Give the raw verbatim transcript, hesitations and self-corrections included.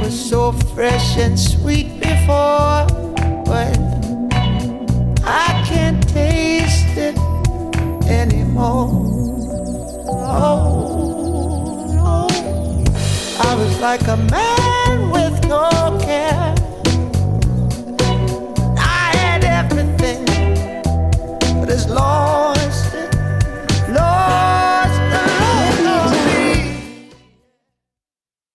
so fresh and sweet before, but I can't taste it anymore. Oh, no. I was like a man with no care,